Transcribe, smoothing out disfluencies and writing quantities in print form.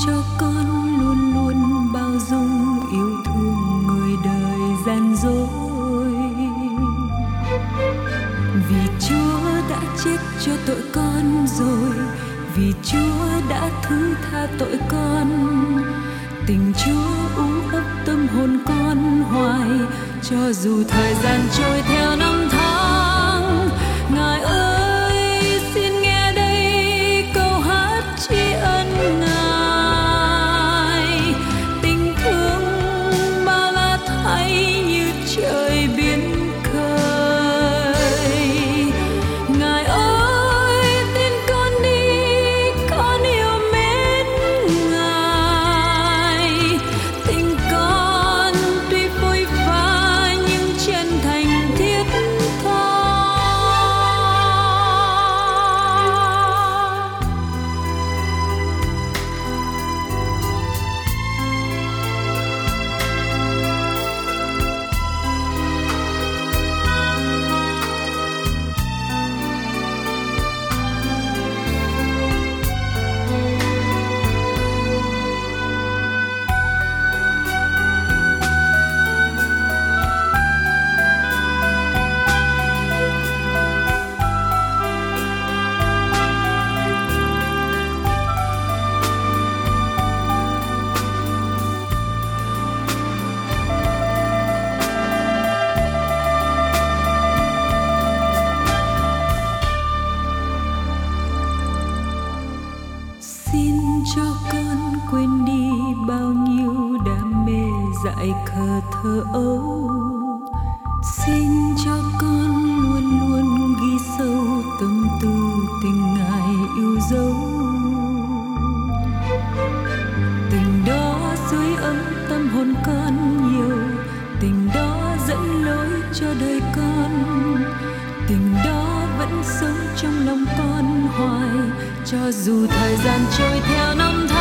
cho con luôn luôn bao dung yêu thương người đời gian dối. Vì Chúa đã chết cho tội con rồi, vì Chúa đã thứ tha tội con. Tình Chúa ú ấp tâm hồn con hoài, cho dù thời gian trôi theo năm tháng. Ngài ơi xin nghe đây câu hát tri ân Ngài. Tình thương bao la thay như trời biển khơi. Ngài ơi tin con đi, con yêu mến Ngài. Tình con tuy phôi pha nhưng chân thành thiết tha. Xin cho con quên đi bao nhiêu đam mê dại khờ thơ ấu. Xin cho con luôn luôn ghi sâu tâm tư tình Ngài yêu dấu. Tình đó sưởi ấm tâm hồn con nhiều, tình đó dẫn lối cho đời con. Tình đó vẫn sống trong lòng con hoài, cho dù thời gian trôi theo năm tháng.